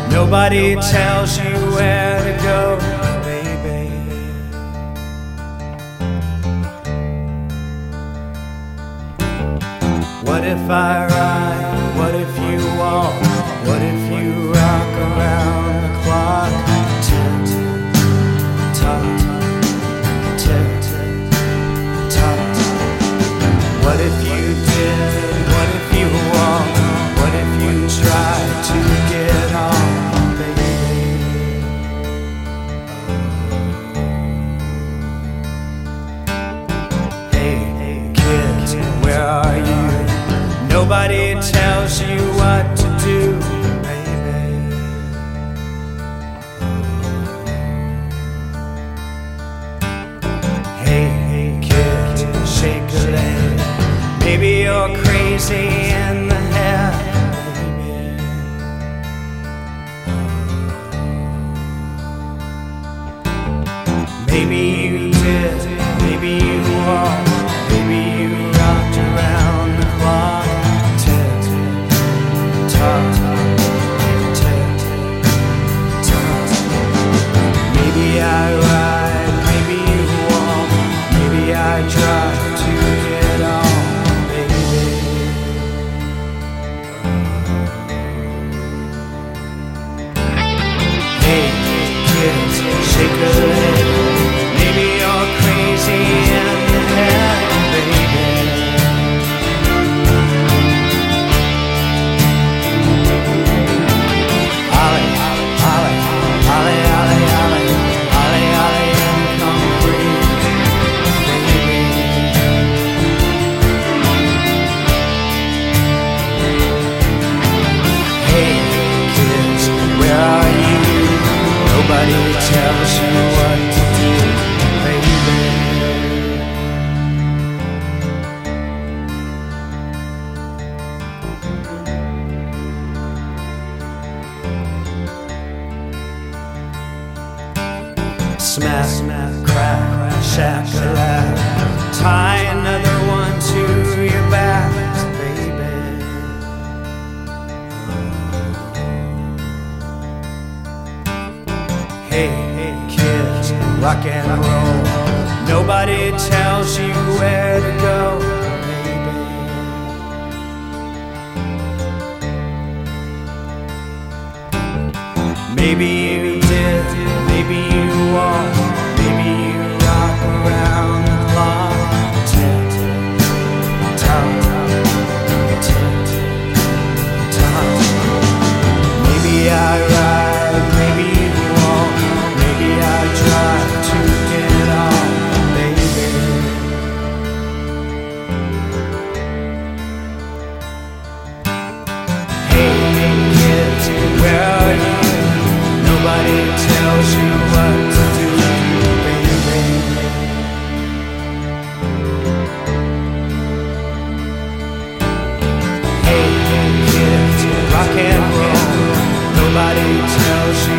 Nobody tells you where to go, baby. What if I ride? What if you walk? What if you rock around the clock? Tick, tock, tick, tock. What if you did? What if you walk? What if you tried to get on, baby? Hey, kids, where are you? Nobody tells you what to do, baby. Hey, kid, shake a leg. Maybe you're crazy in the head, baby. Maybe you did, maybe you walked, maybe you rocked around the clock. Tick, tock, tick, tock. Maybe I ride, maybe you walk, maybe I drive to get on, baby. Hey, kids, shake a leg. Maybe you're crazy in the head, baby. Ollie, Ollie, Ollie, Ollie, Ollie, Ollie, Ollie, and come free, baby. Hey, kids, where are you? Nobody tells you what to do, baby. Smack, crack, shack-a-lack. Tie another one to your back, baby. Hey, kids, rock and roll. Nobody tells you where to go, baby. Maybe you did, maybe you walked, maybe you rock around the clock. Tick, tock, tick, tock. Maybe I ride, maybe you walk, maybe I drive to get on, baby. Hey, kids, where are you? Nobody tells you what to do, baby. Hey, kids, rock and roll. Nobody tells you